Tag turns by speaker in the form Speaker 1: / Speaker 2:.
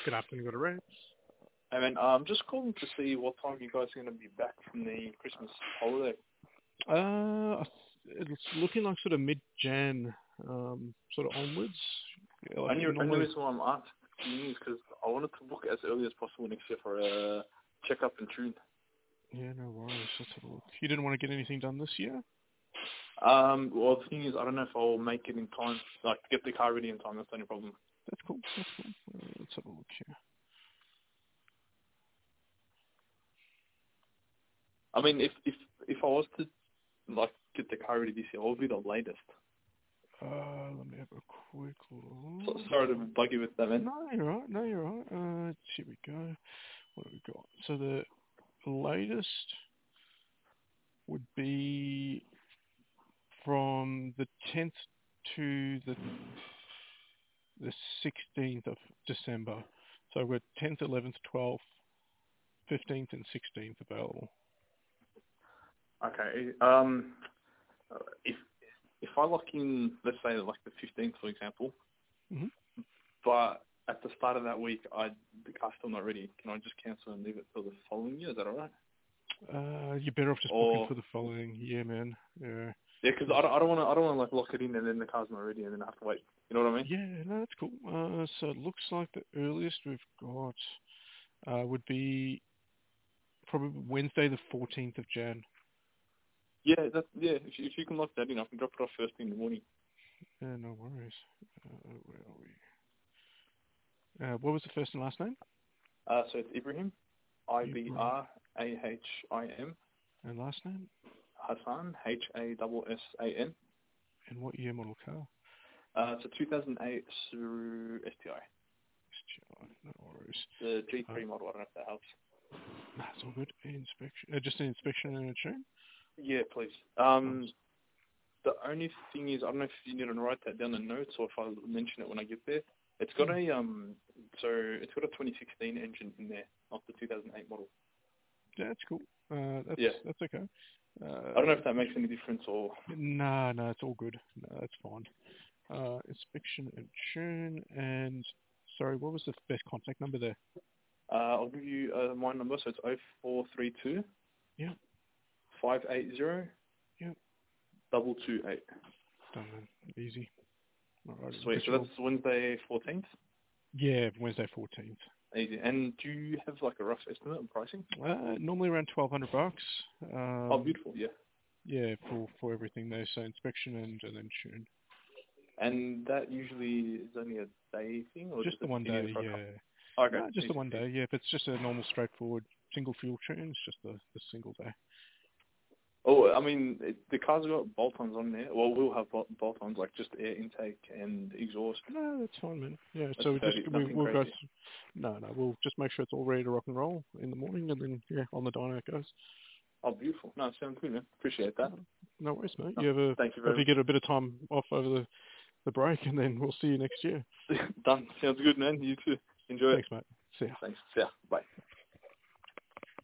Speaker 1: Good afternoon, got a Reds.
Speaker 2: Hey man, I'm just calling to see what time you guys are going to be back from the Christmas holiday.
Speaker 1: It's looking like sort of mid-Jan, sort of onwards. Yeah, like
Speaker 2: Only
Speaker 1: normally,
Speaker 2: reason why I'm asking is because I wanted to book as early as possible next year for a check-up and tune.
Speaker 1: yeah, no worries. Let's have a look. You didn't want to get anything done this year?
Speaker 2: Well, the thing is, I don't know if I'll make it in time, like get the car ready in time. That's the only problem.
Speaker 1: That's cool. That's cool. Let's have a look here.
Speaker 2: I mean, if I was to like get the car ready this year, what would be the latest?
Speaker 1: Let me have a quick
Speaker 2: So,
Speaker 1: look.
Speaker 2: sorry to bug you with that, man.
Speaker 1: No, you're right. No, you're right. Here we go. What have we got? So the latest would be from the 10th to the 16th of December. So we're 10th, 11th, 12th, 15th and 16th available.
Speaker 2: Okay. If I lock in, let's say like the 15th, for example,
Speaker 1: Mm-hmm.
Speaker 2: but at the start of that week, the car's still not ready. Can I just cancel and leave it till the following year? Is that alright?
Speaker 1: You're better off just booking
Speaker 2: Or
Speaker 1: for the following year, man. Yeah.
Speaker 2: yeah, because I don't want to like lock it in and then the car's not ready and then I have to wait. You know what I mean?
Speaker 1: Yeah, no, that's cool. So it looks like the earliest we've got would be probably Wednesday, the 14th of Jan.
Speaker 2: Yeah, If you can lock that in, I can drop it off first thing in the morning.
Speaker 1: Yeah, no worries. Where are we? What was the first and last name?
Speaker 2: So it's Ibrahim,
Speaker 1: Ibrahim.
Speaker 2: Ibrahim,
Speaker 1: And last name?
Speaker 2: Hassan, Hassan.
Speaker 1: And what year model car?
Speaker 2: It's a 2008 Subaru STI.
Speaker 1: No worries.
Speaker 2: The G3 model. I don't know if that helps.
Speaker 1: That's all good. Inspection. Just an inspection and a tune?
Speaker 2: Yeah, please. The only thing is, I don't know if you need to write that down in notes or if I mention it when I get there. It's got a it's got a 2016 engine in there, not the 2008 model.
Speaker 1: Yeah, that's cool. That's okay.
Speaker 2: I don't know if that makes any difference or.
Speaker 1: No, it's all good. No, that's fine. Inspection and tune. And sorry, what was the best contact number there?
Speaker 2: I'll give you my number. So it's 0432
Speaker 1: Yeah.
Speaker 2: 580
Speaker 1: Yeah.
Speaker 2: 228.
Speaker 1: Done, man. Easy. All right.
Speaker 2: Sweet. So that's Wednesday 14th.
Speaker 1: Yeah, Wednesday 14th.
Speaker 2: Easy. And do you have like a rough estimate on pricing?
Speaker 1: Normally around $1,200.
Speaker 2: Oh, beautiful. Yeah.
Speaker 1: Yeah, for everything there. So inspection and then tune.
Speaker 2: And that usually is only a day thing, or
Speaker 1: Just the one day, yeah.
Speaker 2: Okay.
Speaker 1: No, just the
Speaker 2: Easy.
Speaker 1: one day, yeah. If it's just a normal, straightforward single fuel tune, it's just the single day.
Speaker 2: Oh, I mean, the car's got bolt-ons on there. Well, we'll have bolt-ons, like just air intake and exhaust.
Speaker 1: No, that's fine, man. Yeah,
Speaker 2: That's
Speaker 1: so
Speaker 2: nothing
Speaker 1: we'll go.
Speaker 2: crazy.
Speaker 1: No, we'll just make sure it's all ready to rock and roll in the morning, and then on the dyno it goes.
Speaker 2: Oh, beautiful. No, sounds good, man. Appreciate that.
Speaker 1: No worries, mate.
Speaker 2: No, thank you very
Speaker 1: Hope you
Speaker 2: much.
Speaker 1: get a bit of time off over the break, and then we'll see you next year.
Speaker 2: Done. Sounds good, man. You too. Enjoy it.
Speaker 1: Thanks, mate. See ya.
Speaker 2: Thanks. Yeah. Bye.